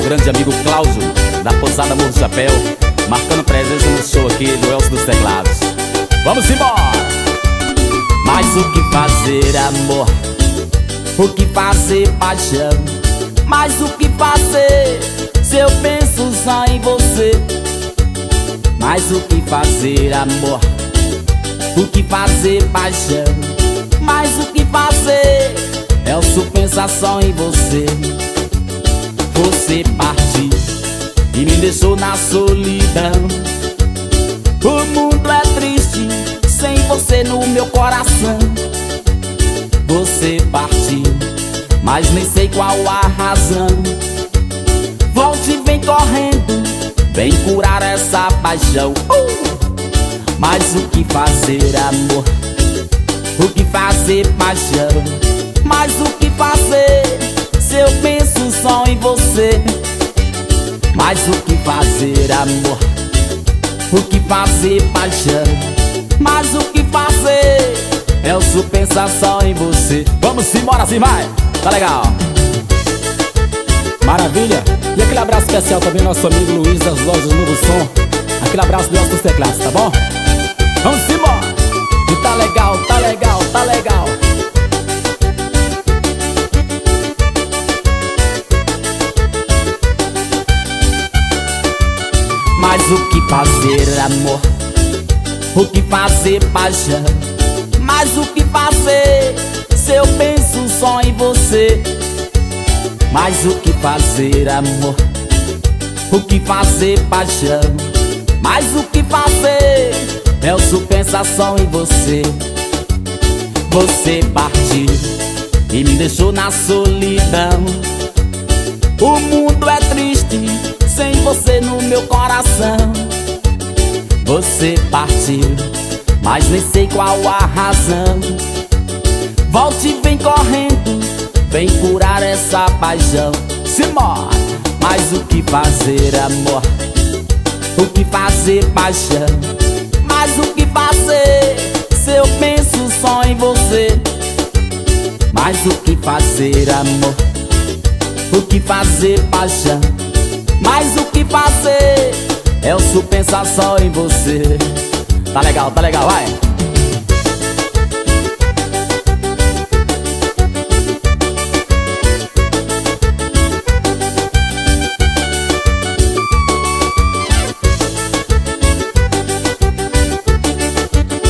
grande amigo Cláudio, da Pousada Morro do Chapéu, marcando presença no show aqui do Elcio dos Teclados. Vamos embora! Mas o que fazer, amor? O que fazer, paixão? Mas o que fazer se eu penso só em você? Mas o que fazer, amor? O que fazer, paixão? Mas o que fazer? Elcio pensa só em você. Você partiu e me deixou na solidão. O mundo é triste sem você no meu coração. Você partiu, mas nem sei qual a razão. Volte e vem correndo, vem curar essa paixão. Mas o que fazer, amor? O que fazer, paixão? Mas o que fazer se eu penso só em você? Mas o que fazer, amor? O que fazer, paixão? Mas o que fazer? Elcio pensa só em você. Vamos embora, assim vai! Tá legal! Maravilha! E aquele abraço especial também ao nosso amigo Luiz das Lojas Novo Som. Aquele abraço do Elcio dos Teclados, tá bom? Vamos embora! E tá legal, tá legal, tá legal! Mas o que fazer, amor? O que fazer, paixão? Mas o que fazer se eu penso só em você? Mas o que fazer, amor? O que fazer, paixão? Mas o que fazer? Elcio pensa só em você. Você partiu e me deixou na solidão. O mundo é triste sem você no meu coração. Você partiu, mas nem sei qual a razão. Volte e vem correndo, vem curar essa paixão. Simbora! Mas o que fazer, amor? O que fazer, paixão? Mas o que fazer se eu penso só em você? Mas o que fazer, amor? O que fazer, paixão? Mas o que fazer? Elcio pensa só em você. Tá legal, vai!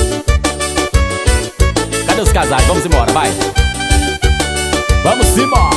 Cadê os casais? Vamos embora, vai! Vamos embora!